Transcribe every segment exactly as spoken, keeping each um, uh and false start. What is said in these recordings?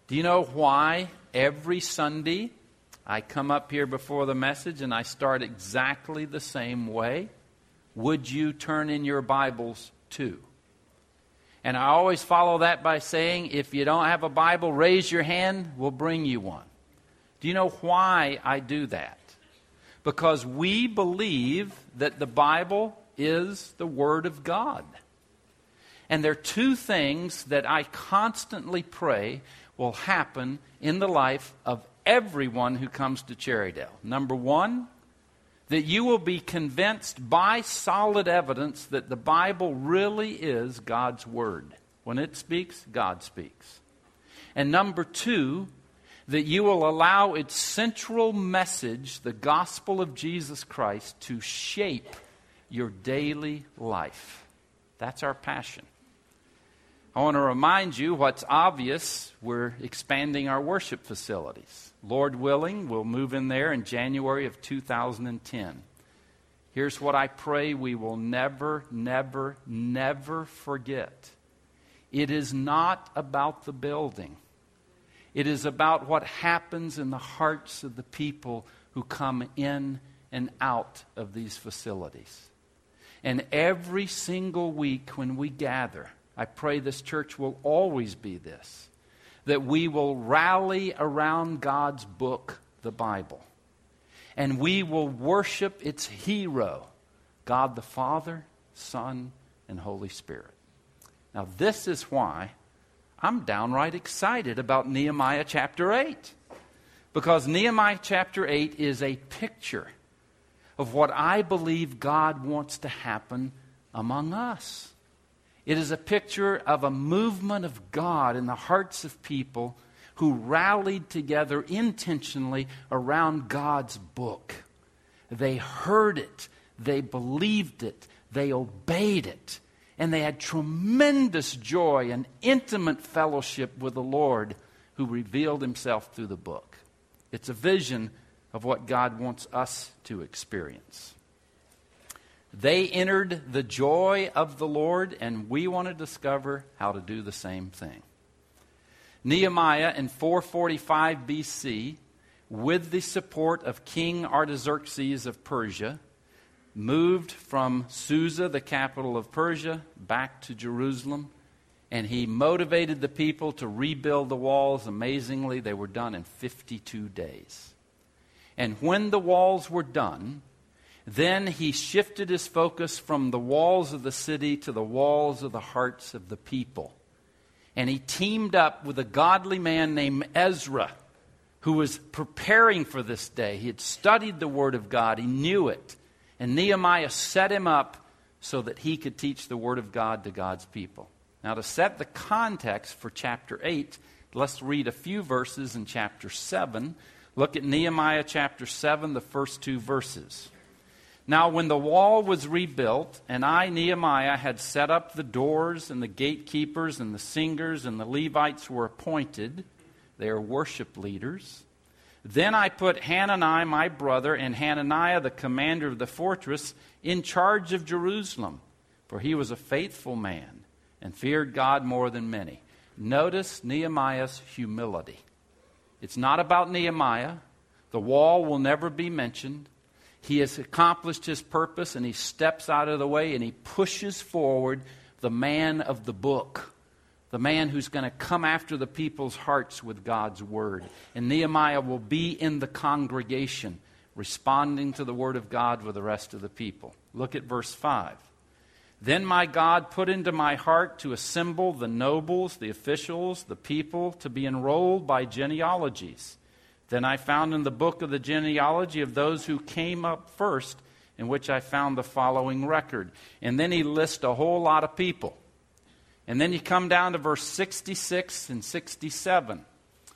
Do you know why every Sunday I come up here before the message and I start exactly the same way? Would you turn in your Bibles too? And I always follow that by saying, if you don't have a Bible, raise your hand, we'll bring you one. Do you know why I do that? Because we believe that the Bible is the Word of God. And there are two things that I constantly pray will happen in the life of everyone who comes to Cherrydale. Number one, that you will be convinced by solid evidence that the Bible really is God's Word. When it speaks, God speaks. And number two, that you will allow its central message, the gospel of Jesus Christ, to shape your daily life. That's our passion. I want to remind you what's obvious. We're expanding our worship facilities. Lord willing, we'll move in there in January of two thousand ten. Here's what I pray we will never, never, never forget. It is not about the building. It is about what happens in the hearts of the people who come in and out of these facilities. And every single week when we gather, I pray this church will always be this, that we will rally around God's book, the Bible, and we will worship its hero, God the Father, Son, and Holy Spirit. Now this is why I'm downright excited about Nehemiah chapter eight, because Nehemiah chapter eight is a picture of what I believe God wants to happen among us. It is a picture of a movement of God in the hearts of people who rallied together intentionally around God's book. They heard it, they believed it, they obeyed it, and they had tremendous joy and intimate fellowship with the Lord who revealed himself through the book. It's a vision of what God wants us to experience. They entered the joy of the Lord, and we want to discover how to do the same thing. Nehemiah in four forty-five B C, with the support of King Artaxerxes of Persia, moved from Susa, the capital of Persia, back to Jerusalem, and he motivated the people to rebuild the walls. Amazingly, they were done in fifty-two days. And when the walls were done, then he shifted his focus from the walls of the city to the walls of the hearts of the people. And he teamed up with a godly man named Ezra, who was preparing for this day. He had studied the Word of God. He knew it. And Nehemiah set him up so that he could teach the Word of God to God's people. Now, to set the context for chapter eight, let's read a few verses in chapter seven. Look at Nehemiah chapter seven, the first two verses. Now, when the wall was rebuilt, and I, Nehemiah, had set up the doors, and the gatekeepers, and the singers, and the Levites were appointed, they are worship leaders. Then I put Hanani, my brother, and Hananiah, the commander of the fortress, in charge of Jerusalem, for he was a faithful man, and feared God more than many. Notice Nehemiah's humility. It's not about Nehemiah. The wall will never be mentioned. He has accomplished his purpose, and he steps out of the way, and he pushes forward the man of the book, the man who's going to come after the people's hearts with God's word. And Nehemiah will be in the congregation, responding to the word of God with the rest of the people. Look at verse five. Then my God put into my heart to assemble the nobles, the officials, the people, to be enrolled by genealogies. Then I found in the book of the genealogy of those who came up first, in which I found the following record. And then he lists a whole lot of people. And then you come down to verse sixty-six and sixty-seven.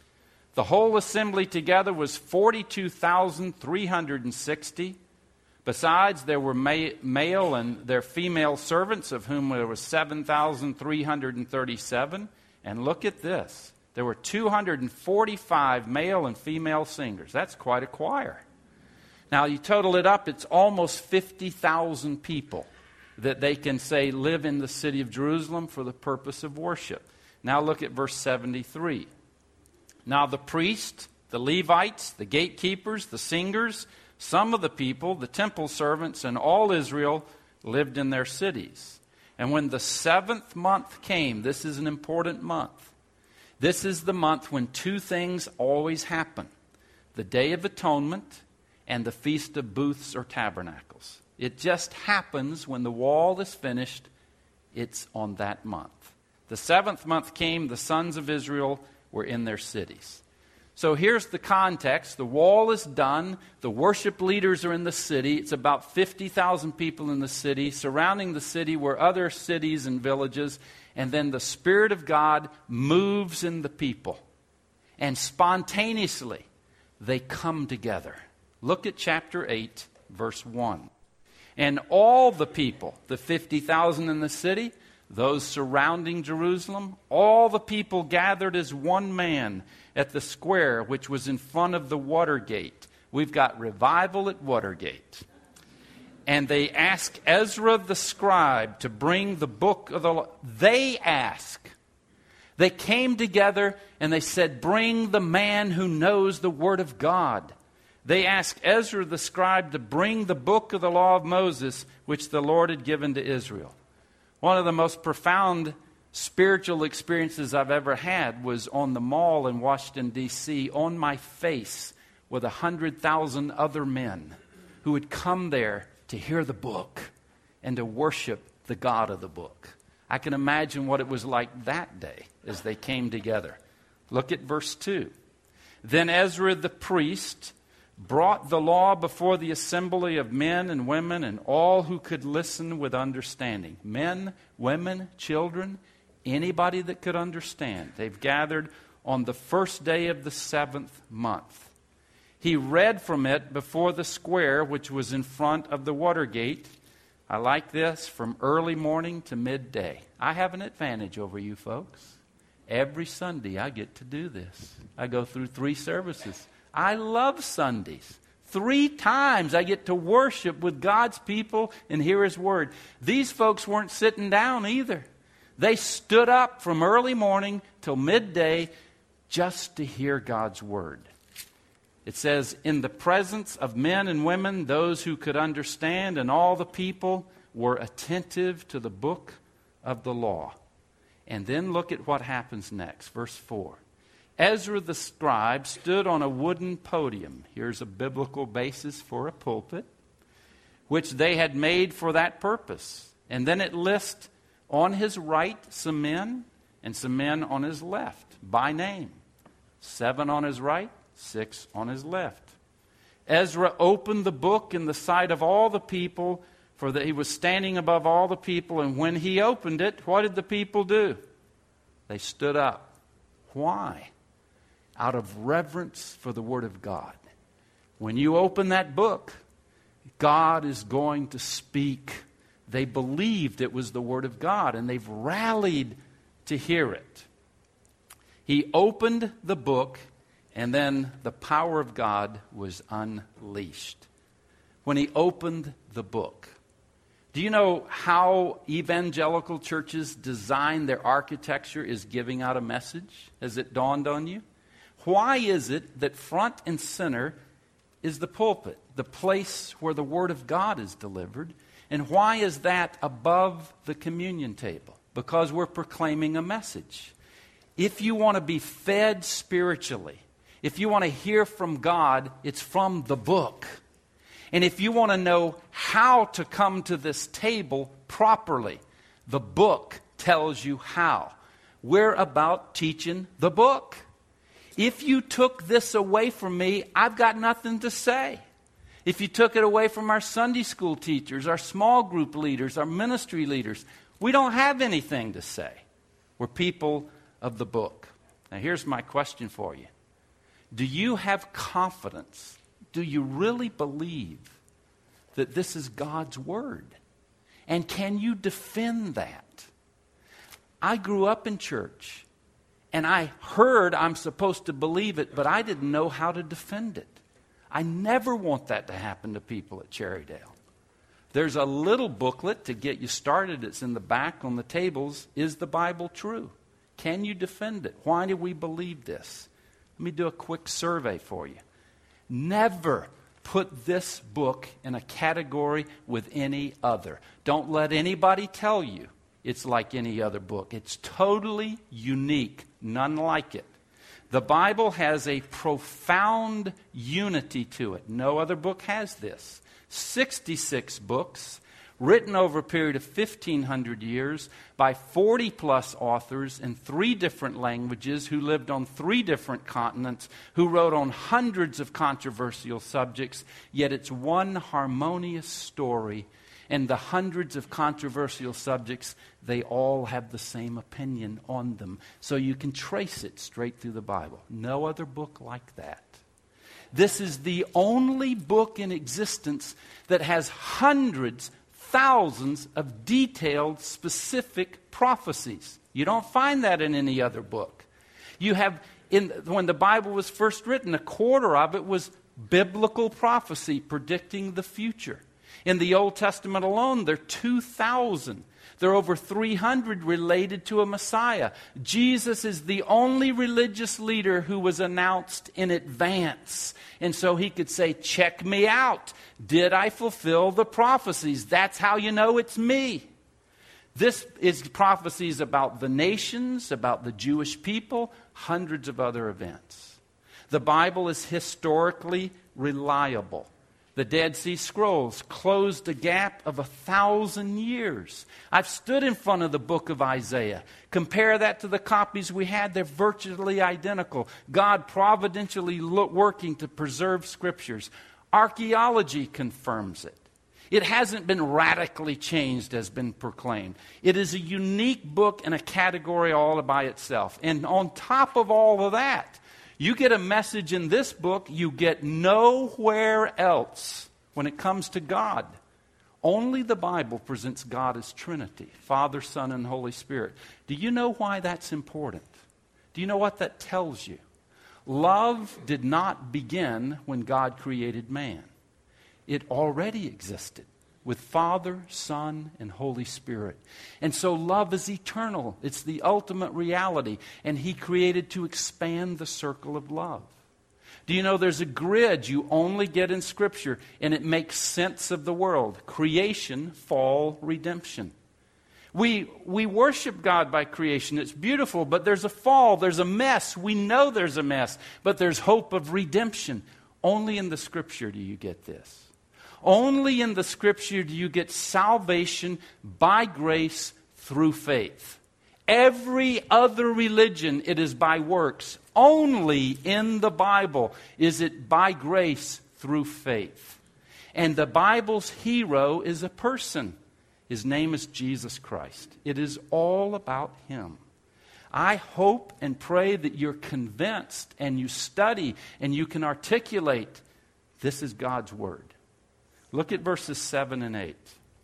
The whole assembly together was forty-two thousand three hundred sixty. Besides, there were ma- male and their female servants, of whom there was seven thousand three hundred thirty-seven. And look at this. There were two hundred forty-five male and female singers. That's quite a choir. Now, you total it up, it's almost fifty thousand people that they can say live in the city of Jerusalem for the purpose of worship. Now look at verse seventy-three. Now the priests, the Levites, the gatekeepers, the singers, some of the people, the temple servants, and all Israel lived in their cities. And when the seventh month came, this is an important month. This is the month when two things always happen: the Day of Atonement and the Feast of Booths or Tabernacles. It just happens when the wall is finished, it's on that month. The seventh month came, the sons of Israel were in their cities. So here's the context. The wall is done. The worship leaders are in the city. It's about fifty thousand people in the city. Surrounding the city were other cities and villages. And then the Spirit of God moves in the people. And spontaneously, they come together. Look at chapter eight, verse one. And all the people, the fifty thousand in the city, those surrounding Jerusalem, all the people gathered as one man at the square which was in front of the Watergate. We've got revival at Watergate. And they ask Ezra the scribe to bring the book of the law. They ask. They came together and they said, bring the man who knows the word of God. They asked Ezra the scribe to bring the book of the law of Moses, which the Lord had given to Israel. One of the most profound spiritual experiences I've ever had was on the mall in Washington, D C, on my face with a hundred thousand other men who had come there to hear the book and to worship the God of the book. I can imagine what it was like that day as they came together. Look at verse two. Then Ezra the priest brought the law before the assembly of men and women and all who could listen with understanding. Men, women, children, anybody that could understand. They've gathered on the first day of the seventh month. He read from it before the square which was in front of the Watergate. I like this, from early morning to midday. I have an advantage over you folks. Every Sunday I get to do this. I go through three services. I love Sundays. Three times I get to worship with God's people and hear His Word. These folks weren't sitting down either. They stood up from early morning till midday just to hear God's Word. It says, in the presence of men and women, those who could understand, and all the people were attentive to the book of the law. And then look at what happens next. Verse four. Ezra the scribe stood on a wooden podium. Here's a biblical basis for a pulpit, which they had made for that purpose. And then it lists on his right some men and some men on his left by name. Seven on his right, six on his left. Ezra opened the book in the sight of all the people, for that he was standing above all the people. And when he opened it, what did the people do? They stood up. Why? Out of reverence for the Word of God. When you open that book, God is going to speak. They believed it was the Word of God, and they've rallied to hear it. He opened the book, and then the power of God was unleashed. When he opened the book. Do you know how evangelical churches design their architecture is giving out a message? Has it dawned on you? Why is it that front and center is the pulpit, the place where the Word of God is delivered? And why is that above the communion table? Because we're proclaiming a message. If you want to be fed spiritually, if you want to hear from God, it's from the book. And if you want to know how to come to this table properly, the book tells you how. We're about teaching the book. If you took this away from me, I've got nothing to say. If you took it away from our Sunday school teachers, our small group leaders, our ministry leaders, we don't have anything to say. We're people of the book. Now here's my question for you. Do you have confidence? Do you really believe that this is God's Word? And can you defend that? I grew up in church. And I heard I'm supposed to believe it, but I didn't know how to defend it. I never want that to happen to people at Cherrydale. There's a little booklet to get you started. It's in the back on the tables. Is the Bible true? Can you defend it? Why do we believe this? Let me do a quick survey for you. Never put this book in a category with any other. Don't let anybody tell you it's like any other book. It's totally unique, none like it. The Bible has a profound unity to it. No other book has this. sixty-six books, written over a period of fifteen hundred years by forty plus authors in three different languages who lived on three different continents, who wrote on hundreds of controversial subjects, yet it's one harmonious story. And the hundreds of controversial subjects, they all have the same opinion on them. So you can trace it straight through the Bible. No other book like that. This is the only book in existence that has hundreds, thousands of detailed, specific prophecies. You don't find that in any other book. You have, in, when the Bible was first written, a quarter of it was biblical prophecy predicting the future. In the Old Testament alone, there are two thousand. There are over three hundred related to a Messiah. Jesus is the only religious leader who was announced in advance. And so he could say, check me out. Did I fulfill the prophecies? That's how you know it's me. This is prophecies about the nations, about the Jewish people, hundreds of other events. The Bible is historically reliable. The Dead Sea Scrolls closed a gap of a thousand years. I've stood in front of the book of Isaiah. Compare that to the copies we had. They're virtually identical. God providentially look, working to preserve scriptures. Archaeology confirms it. It hasn't been radically changed as been proclaimed. It is a unique book in a category all by itself. And on top of all of that, you get a message in this book you get nowhere else when it comes to God. Only the Bible presents God as Trinity, Father, Son, and Holy Spirit. Do you know why that's important? Do you know what that tells you? Love did not begin when God created man. It already existed with Father, Son, and Holy Spirit. And so love is eternal. It's the ultimate reality. And He created to expand the circle of love. Do you know there's a grid you only get in Scripture, and it makes sense of the world? Creation, fall, redemption. We, we worship God by creation. It's beautiful, but there's a fall, there's a mess. We know there's a mess, but there's hope of redemption. Only in the Scripture do you get this. Only in the Scripture do you get salvation by grace through faith. Every other religion, it is by works. Only in the Bible is it by grace through faith. And the Bible's hero is a person. His name is Jesus Christ. It is all about Him. I hope and pray that you're convinced and you study and you can articulate this is God's Word. Look at verses seven and eight.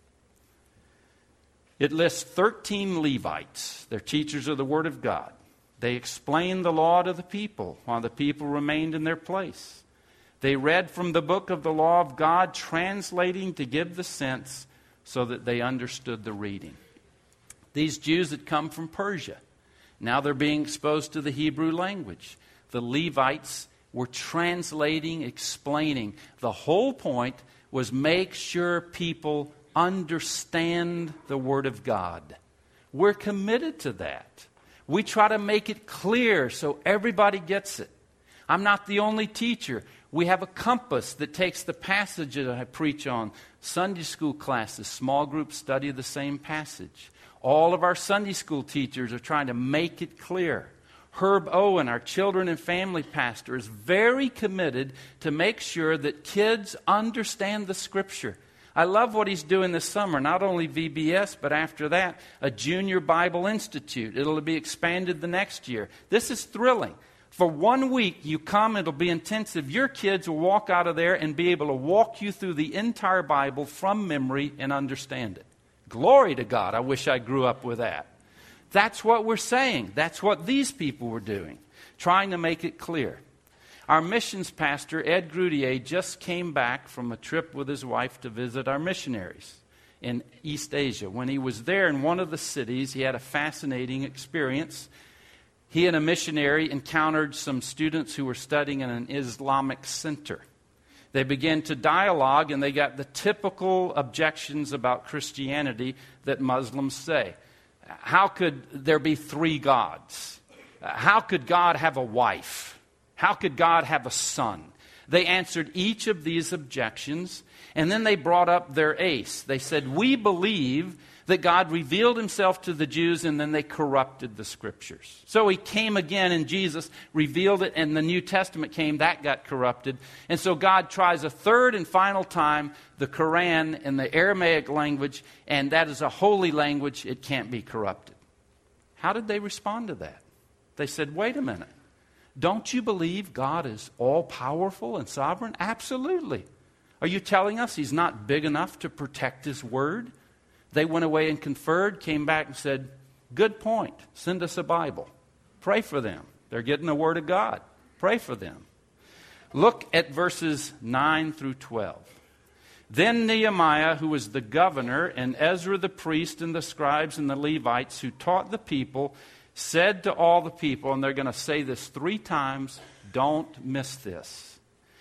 It lists thirteen Levites. They're teachers of the Word of God. They explained the law to the people while the people remained in their place. They read from the book of the law of God, translating to give the sense so that they understood the reading. These Jews had come from Persia. Now they're being exposed to the Hebrew language. The Levites were translating, explaining. The whole point was make sure people understand the Word of God. We're committed to that. We try to make it clear so everybody gets it. I'm not the only teacher. We have a compass that takes the passage that I preach on. Sunday school classes, small groups study the same passage. All of our Sunday school teachers are trying to make it clear. Herb Owen, our children and family pastor, is very committed to make sure that kids understand the Scripture. I love what he's doing this summer, not only V B S, but after that, a Junior Bible Institute. It'll be expanded the next year. This is thrilling. For one week, you come, it'll be intensive. Your kids will walk out of there and be able to walk you through the entire Bible from memory and understand it. Glory to God. I wish I grew up with that. That's what we're saying. That's what these people were doing, trying to make it clear. Our missions pastor, Ed Grudier, just came back from a trip with his wife to visit our missionaries in East Asia. When he was there in one of the cities, he had a fascinating experience. he and a missionary encountered some students who were studying in an Islamic center. They began to dialogue, and they got the typical objections about Christianity that Muslims say. How could there be three gods? How could God have a wife? How could God have a son? They answered each of these objections, and then they brought up their ace. They said, we believe that God revealed himself to the Jews, and then they corrupted the Scriptures. So he came again, and Jesus revealed it, and the New Testament came. That got corrupted. And so God tries a third and final time, the Quran in the Aramaic language, and that is a holy language. It can't be corrupted. How did they respond to that? They said, wait a minute. Don't you believe God is all-powerful and sovereign? Absolutely. Are you telling us he's not big enough to protect his word? They went away and conferred, came back and said, good point. Send us a Bible. Pray for them. They're getting the word of God. Pray for them. Look at verses nine through twelve. Then Nehemiah, who was the governor, and Ezra the priest, and the scribes and the Levites who taught the people, said to all the people, and they're going to say this three times, don't miss this.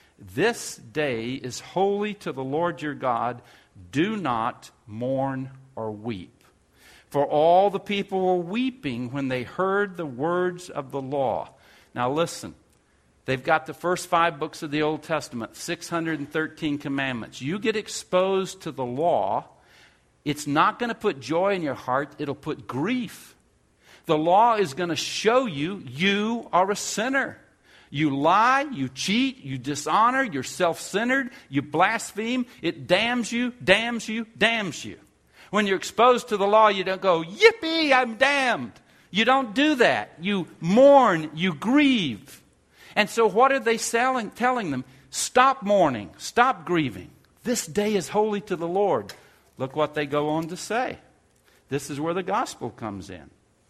This day is holy to the Lord your God. Do not mourn or weep. For all the people were weeping when they heard the words of the law. Now listen, they've got the first five books of the Old Testament, six hundred thirteen commandments. You get exposed to the law, it's not going to put joy in your heart, it'll put grief. The law is going to show you you are a sinner. You lie, you cheat, you dishonor, you're self-centered, you blaspheme. It damns you, damns you, damns you. When you're exposed to the law, you don't go, yippee, I'm damned. You don't do that. You mourn, you grieve. And so what are they selling, telling them? Stop mourning, stop grieving. This day is holy to the Lord. Look what they go on to say. This is where the gospel comes in.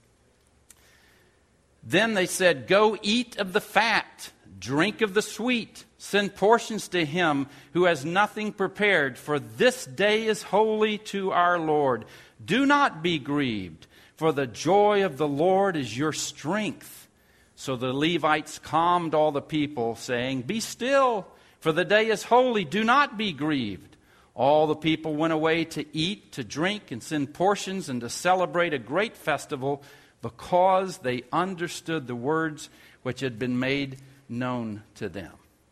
Then they said, go eat of the fat, drink of the sweet, send portions to him who has nothing prepared, for this day is holy to our Lord. Do not be grieved, for the joy of the Lord is your strength. So the Levites calmed all the people, saying, be still, for the day is holy, do not be grieved. All the people went away to eat, to drink, and send portions, and to celebrate a great festival, because they understood the words which had been made known to them.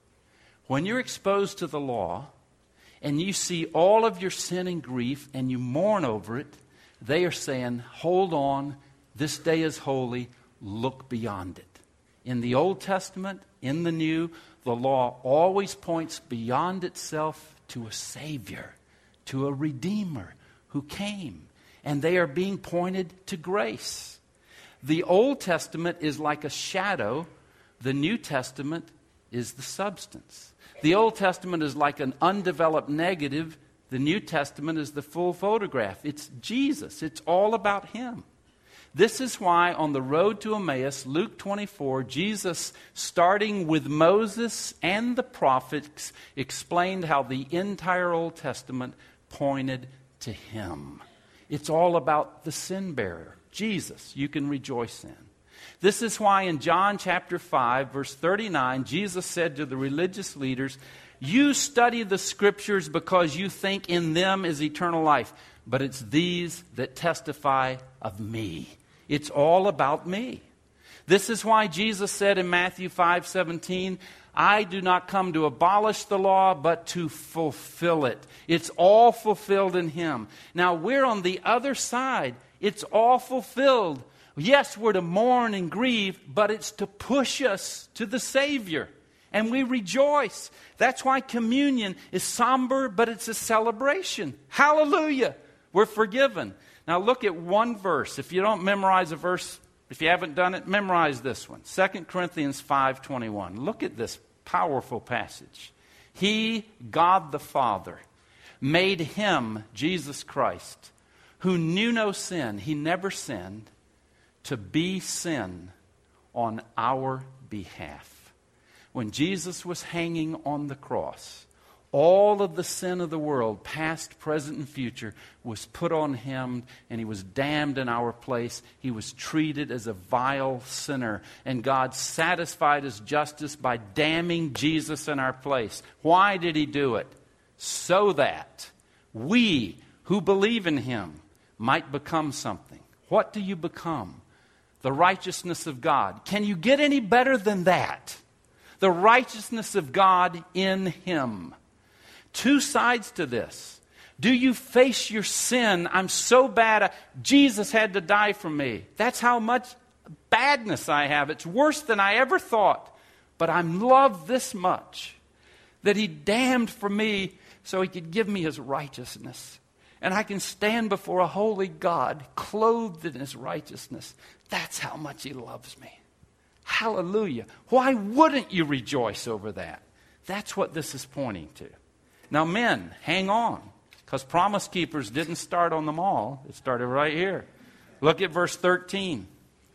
When you're exposed to the law, and you see all of your sin and grief, and you mourn over it, they are saying, hold on, this day is holy, look beyond it. In the Old Testament, in the New, the law always points beyond itself to a Savior, to a Redeemer who came. And they are being pointed to grace. The Old Testament is like a shadow. The New Testament is the substance. The Old Testament is like an undeveloped negative. The New Testament is the full photograph. It's Jesus. It's all about him. This is why on the road to Emmaus, Luke twenty-four, Jesus, starting with Moses and the prophets, explained how the entire Old Testament pointed to him. It's all about the sin bearer. Jesus, you can rejoice in. This is why in John chapter five, verse thirty-nine, Jesus said to the religious leaders, you study the Scriptures because you think in them is eternal life, but it's these that testify of me. It's all about me. This is why Jesus said in Matthew five seventeen, I do not come to abolish the law, but to fulfill it. It's all fulfilled in him. Now we're on the other side. It's all fulfilled. Yes, we're to mourn and grieve, but it's to push us to the Savior. And we rejoice. That's why communion is somber, but it's a celebration. Hallelujah. We're forgiven. Now look at one verse. If you don't memorize a verse, if you haven't done it, memorize this one. Second Corinthians five twenty-one. Look at this powerful passage. He, God the Father, made him, Jesus Christ, who knew no sin, he never sinned, to be sin on our behalf. When Jesus was hanging on the cross, All of the sin of the world, past, present, and future, was put on him, and he was damned in our place. He was treated as a vile sinner, and God satisfied his justice by damning Jesus in our place. Why did he do it? So that we who believe in him might become something. What do you become? The righteousness of God. Can you get any better than that? The righteousness of God in him. Two sides to this. Do you face your sin? I'm so bad. I, Jesus had to die for me. That's how much badness I have. It's worse than I ever thought. But I'm loved this much that he damned for me so he could give me his righteousness. And I can stand before a holy God clothed in his righteousness. That's how much he loves me. Hallelujah. Why wouldn't you rejoice over that? That's what this is pointing to. Now, men, hang on, because Promise Keepers didn't start on the mall. It started right here. Look at verse thirteen.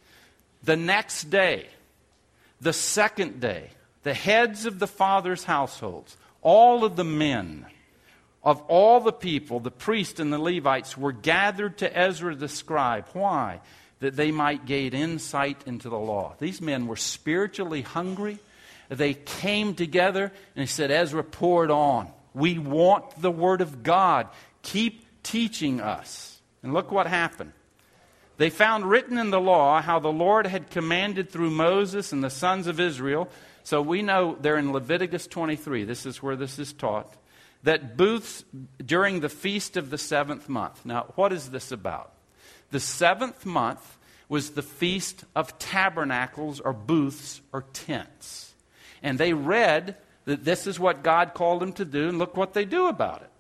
The next day, the second day, the heads of the fathers' households, all of the men of all the people, the priests and the Levites, were gathered to Ezra the scribe. Why? That they might gain insight into the law. These men were spiritually hungry. They came together and they said, Ezra, pour it on. We want the Word of God. Keep teaching us. And look what happened. They found written in the law how the Lord had commanded through Moses and the sons of Israel. So we know they're in Leviticus twenty-three. This is where this is taught. That booths during the feast of the seventh month. Now, what is this about? The seventh month was the Feast of Tabernacles or booths or tents. And they read that this is what God called them to do, and look what they do about it.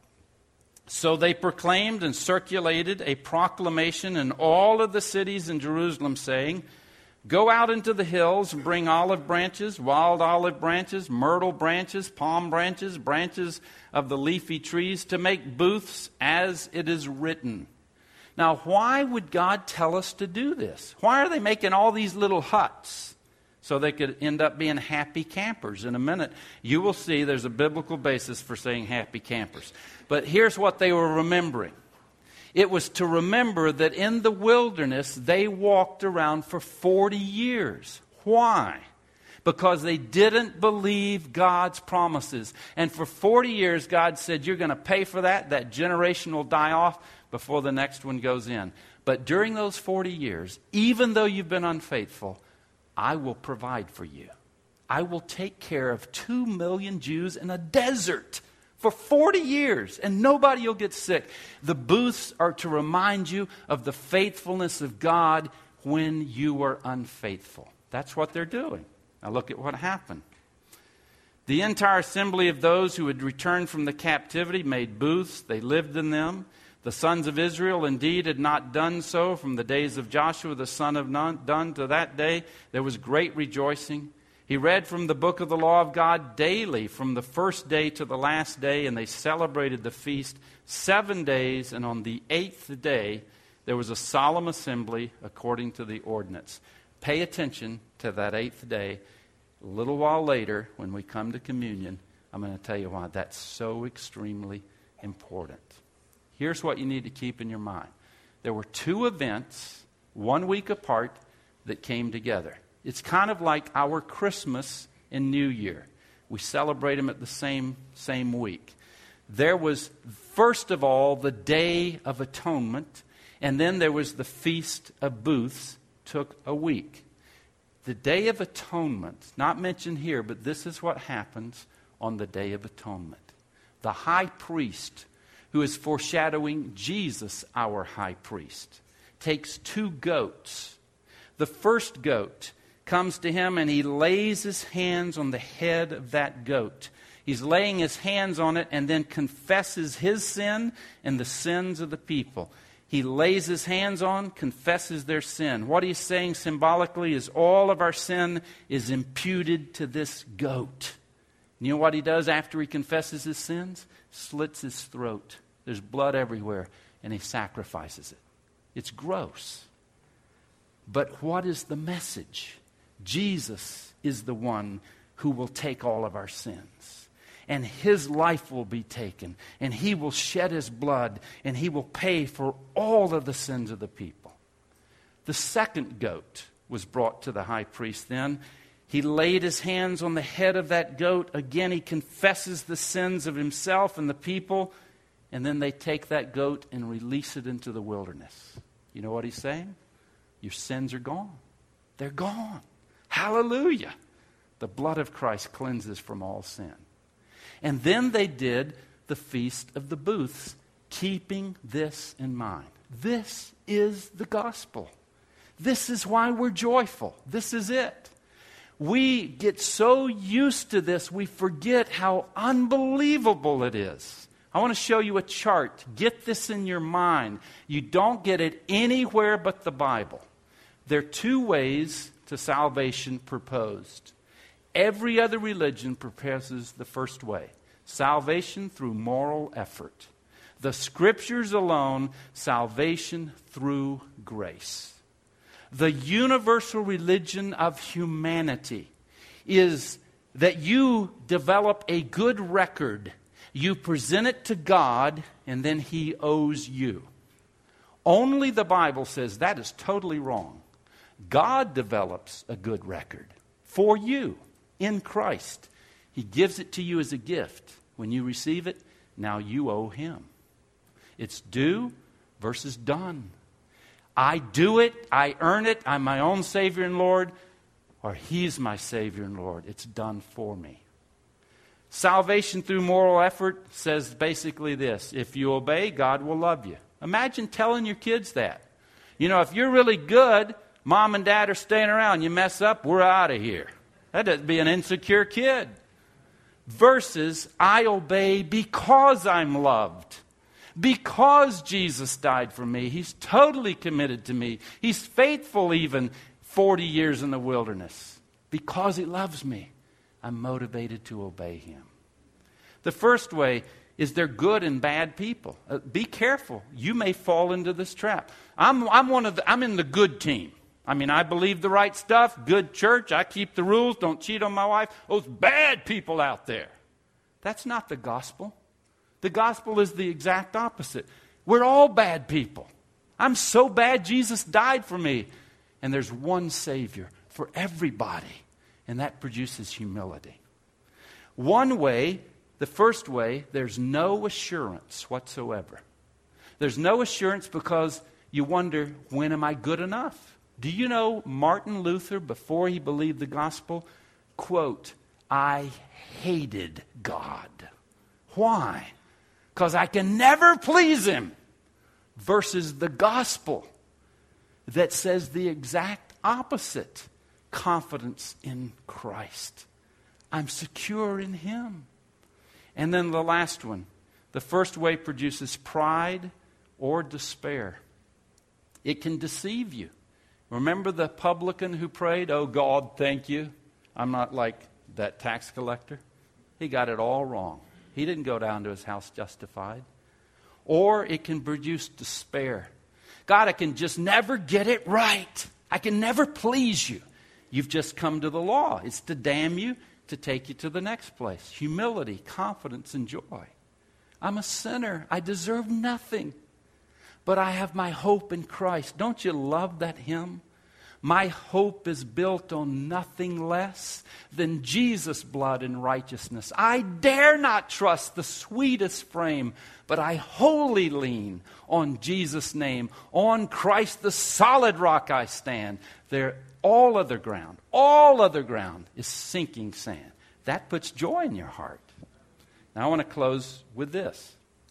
So they proclaimed and circulated a proclamation in all of the cities in Jerusalem saying, go out into the hills and bring olive branches, wild olive branches, myrtle branches, palm branches, branches of the leafy trees to make booths as it is written. Now, why would God tell us to do this? Why are they making all these little huts? So they could end up being happy campers. In a minute, you will see there's a biblical basis for saying happy campers. But here's what they were remembering. It was to remember that in the wilderness, they walked around for forty years. Why? Because they didn't believe God's promises. And for forty years, God said, you're going to pay for that. That generation will die off before the next one goes in. But during those forty years, even though you've been unfaithful, I will provide for you. I will take care of two million Jews in a desert for forty years, and nobody will get sick. The booths are to remind you of the faithfulness of God when you were unfaithful. That's what they're doing. Now look at what happened. The entire assembly of those who had returned from the captivity made booths. They lived in them. The sons of Israel indeed had not done so from the days of Joshua the son of Nun done to that day. There was great rejoicing. He read from the book of the law of God daily from the first day to the last day, and they celebrated the feast seven days, and on the eighth day there was a solemn assembly according to the ordinance. Pay attention to that eighth day. A little while later, when we come to communion, I'm going to tell you why that's so extremely important. Here's what you need to keep in your mind. There were two events, one week apart, that came together. It's kind of like our Christmas and New Year. We celebrate them at the same, same week. There was, first of all, the Day of Atonement, and then there was the Feast of Booths, took a week. The Day of Atonement, not mentioned here, but this is what happens on the Day of Atonement. The high priest, who is foreshadowing Jesus, our high priest, takes two goats. The first goat comes to him and he lays his hands on the head of that goat. He's laying his hands on it and then confesses his sin and the sins of the people. He lays his hands on, confesses their sin. What he's saying symbolically is all of our sin is imputed to this goat. You know what he does after he confesses his sins? Slits his throat. There's blood everywhere, and he sacrifices it. It's gross. But what is the message? Jesus is the one who will take all of our sins. and his life will be taken, and he will shed his blood, and he will pay for all of the sins of the people. The second goat was brought to the high priest then. He laid his hands on the head of that goat. Again, he confesses the sins of himself and the people, and then they take that goat and release it into the wilderness. You know what he's saying? Your sins are gone. They're gone. Hallelujah. The blood of Christ cleanses from all sin. And then they did the Feast of the Booths, keeping this in mind. This is the gospel. This is why we're joyful. This is it. We get so used to this, we forget how unbelievable it is. I want to show you a chart. Get this in your mind. You don't get it anywhere but the Bible. There are two ways to salvation proposed. Every other religion proposes the first way. Salvation through moral effort. The Scriptures alone, salvation through grace. The universal religion of humanity is that you develop a good record. You present it to God, and then He owes you. Only the Bible says that is totally wrong. God develops a good record for you in Christ. He gives it to you as a gift. When you receive it, now you owe Him. It's due versus done. I do it, I earn it, I'm my own Savior and Lord, or He's my Savior and Lord. It's done for me. Salvation through moral effort says basically this: if you obey, God will love you. Imagine telling your kids that. You know, if you're really good, Mom and Dad are staying around, you mess up, we're out of here. That'd be an insecure kid. Versus, I obey because I'm loved. Because Jesus died for me. He's totally committed to me. He's faithful even forty years in the wilderness. Because He loves me, I'm motivated to obey Him. The first way is they're good and bad people. Uh, be careful. You may fall into this trap. I'm, I'm, one of the, I'm in the good team. I mean, I believe the right stuff, good church, I keep the rules, don't cheat on my wife. Those bad people out there. That's not the gospel. The gospel is the exact opposite. We're all bad people. I'm so bad, Jesus died for me. And there's one Savior for everybody. And that produces humility. One way, the first way, there's no assurance whatsoever. There's no assurance because you wonder, when am I good enough? Do you know Martin Luther, before he believed the gospel, quote, I hated God. Why? Because I can never please Him. Versus the gospel that says the exact opposite. Confidence in Christ. I'm secure in Him. And then the last one. The first way produces pride or despair. It can deceive you. Remember the publican who prayed, oh God, thank you. I'm not like that tax collector. He got it all wrong. He didn't go down to his house justified. Or it can produce despair. God, I can just never get it right. I can never please you. You've just come to the law. It's to damn you, to take you to the next place. Humility, confidence, and joy. I'm a sinner. I deserve nothing. But I have my hope in Christ. Don't you love that hymn? My hope is built on nothing less than Jesus' blood and righteousness. I dare not trust the sweetest frame, but I wholly lean on Jesus' name. On Christ, the solid rock I stand. There, all other ground, all other ground is sinking sand. That puts joy in your heart. Now I want to close with this.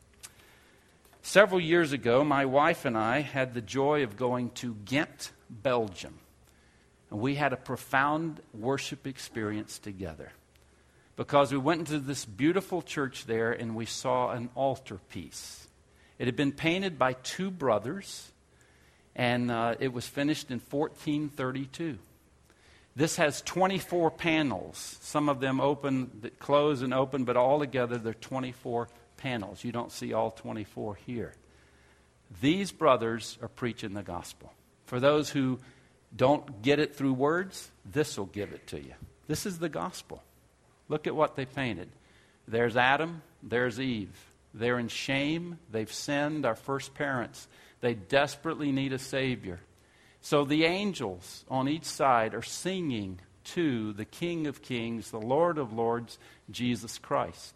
Several years ago, my wife and I had the joy of going to Ghent, Belgium. And we had a profound worship experience together. Because we went into this beautiful church there and we saw an altar piece. It had been painted by two brothers. And uh, it was finished in fourteen thirty-two. This has twenty-four panels. Some of them open, close and open, but all together they're twenty-four panels. You don't see all twenty-four here. These brothers are preaching the gospel. For those who don't get it through words, this will give it to you. This is the gospel. Look at what they painted. There's Adam, there's Eve. They're in shame. They've sinned, our first parents. They desperately need a Savior. So the angels on each side are singing to the King of Kings, the Lord of Lords, Jesus Christ.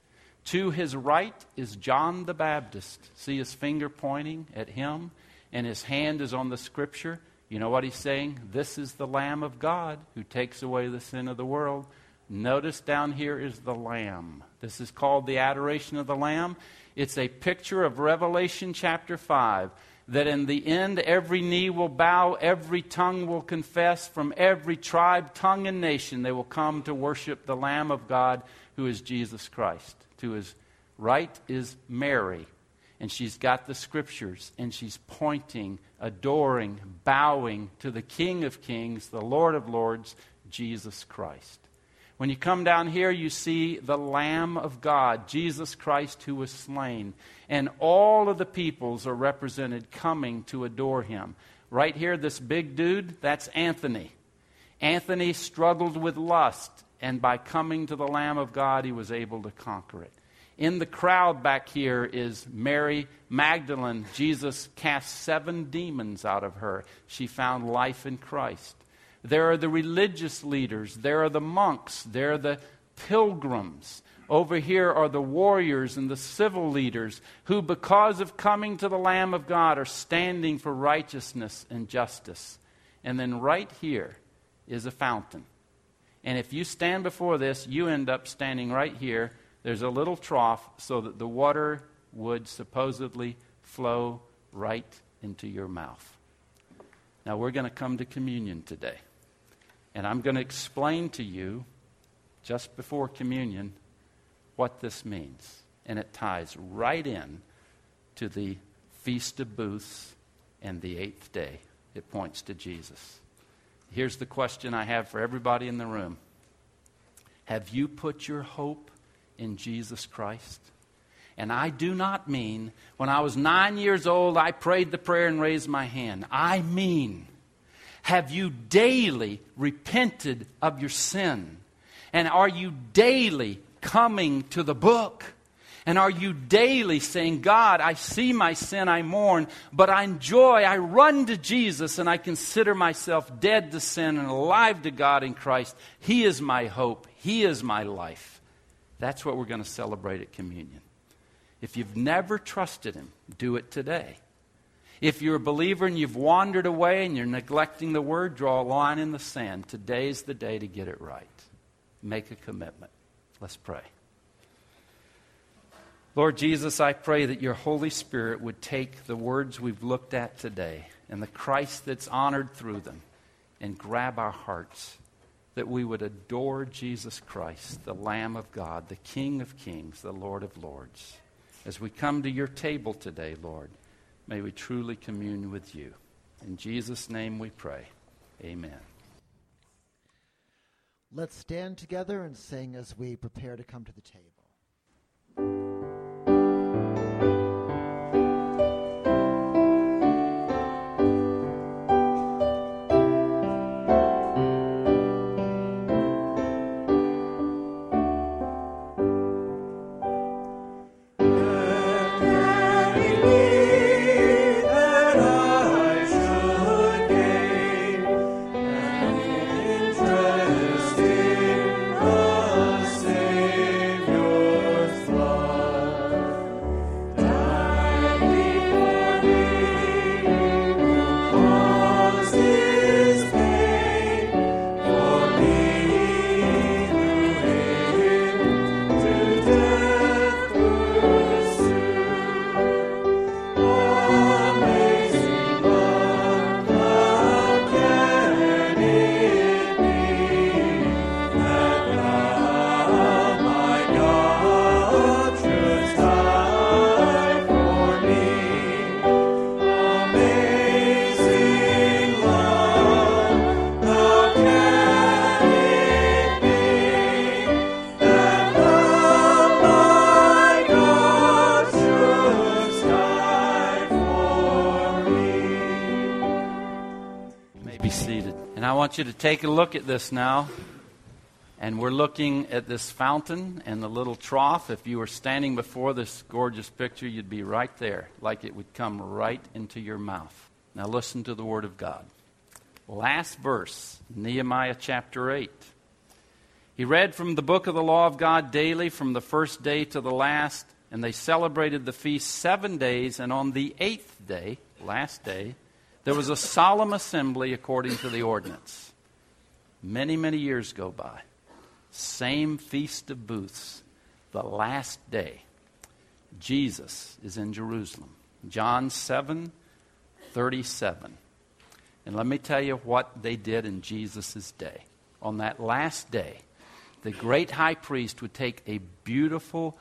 To his right is John the Baptist. See his finger pointing at him, and his hand is on the Scripture. You know what he's saying? This is the Lamb of God who takes away the sin of the world. Notice down here is the Lamb. This is called the Adoration of the Lamb. It's a picture of Revelation chapter five, that in the end every knee will bow, every tongue will confess, from every tribe, tongue, and nation they will come to worship the Lamb of God who is Jesus Christ. To his right is Mary, and she's got the Scriptures, and she's pointing, adoring, bowing to the King of Kings, the Lord of Lords, Jesus Christ. When you come down here, you see the Lamb of God, Jesus Christ, who was slain. And all of the peoples are represented coming to adore him. Right here, this big dude, that's Anthony. Anthony struggled with lust, and by coming to the Lamb of God, he was able to conquer it. In the crowd back here is Mary Magdalene. Jesus cast seven demons out of her. She found life in Christ. There are the religious leaders. There are the monks. There are the pilgrims. Over here are the warriors and the civil leaders who, because of coming to the Lamb of God, are standing for righteousness and justice. And then right here is a fountain. And if you stand before this, you end up standing right here. There's a little trough so that the water would supposedly flow right into your mouth. Now we're going to come to communion today. And I'm going to explain to you, just before communion, what this means. And it ties right in to the Feast of Booths and the eighth day. It points to Jesus. Here's the question I have for everybody in the room. Have you put your hope in Jesus Christ? And I do not mean, when I was nine years old, I prayed the prayer and raised my hand. I mean, have you daily repented of your sin? And are you daily coming to the book? And are you daily saying, God, I see my sin, I mourn, but I enjoy, I run to Jesus, and I consider myself dead to sin and alive to God in Christ. He is my hope. He is my life. That's what we're going to celebrate at communion. If you've never trusted him, do it today. If you're a believer and you've wandered away and you're neglecting the Word, draw a line in the sand. Today's the day to get it right. Make a commitment. Let's pray. Lord Jesus, I pray that your Holy Spirit would take the words we've looked at today and the Christ that's honored through them and grab our hearts, that we would adore Jesus Christ, the Lamb of God, the King of Kings, the Lord of Lords. As we come to your table today, Lord, may we truly commune with you. In Jesus' name we pray. Amen. Let's stand together and sing as we prepare to come to the table. I want you to take a look at this now. And we're looking at this fountain and the little trough. If you were standing before this gorgeous picture, you'd be right there, like it would come right into your mouth. Now listen to the Word of God. Last verse, Nehemiah chapter eight. He read from the book of the law of God daily from the first day to the last, and they celebrated the feast seven days, and on the eighth day, last day, there was a solemn assembly according to the ordinance. Many, many years go by. Same Feast of Booths, the last day. Jesus is in Jerusalem. John seven thirty-seven. And let me tell you what they did in Jesus' day. On that last day, the great high priest would take a beautiful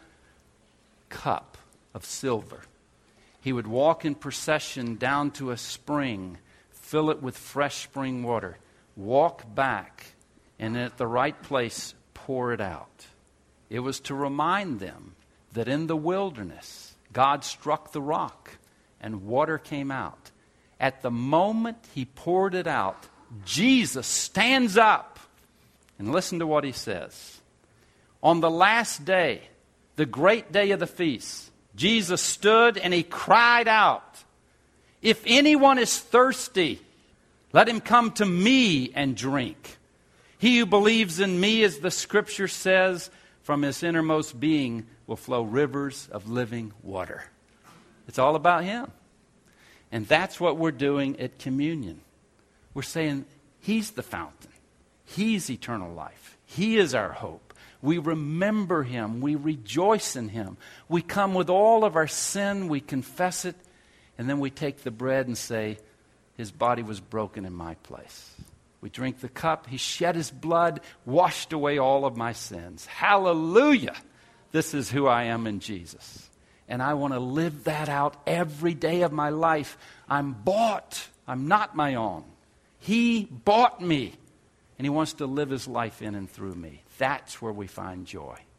cup of silver. He would walk in procession down to a spring, fill it with fresh spring water, walk back, and at the right place, pour it out. It was to remind them that in the wilderness, God struck the rock and water came out. At the moment he poured it out, Jesus stands up. And listen to what he says. On the last day, the great day of the feast, Jesus stood and he cried out, "If anyone is thirsty, let him come to me and drink. He who believes in me, as the scripture says, from his innermost being will flow rivers of living water." It's all about him. And that's what we're doing at communion. We're saying he's the fountain. He's eternal life. He is our hope. We remember him. We rejoice in him. We come with all of our sin. We confess it. And then we take the bread and say, his body was broken in my place. We drink the cup. He shed his blood, washed away all of my sins. Hallelujah! This is who I am in Jesus. And I want to live that out every day of my life. I'm bought. I'm not my own. He bought me. And he wants to live his life in and through me. That's where we find joy.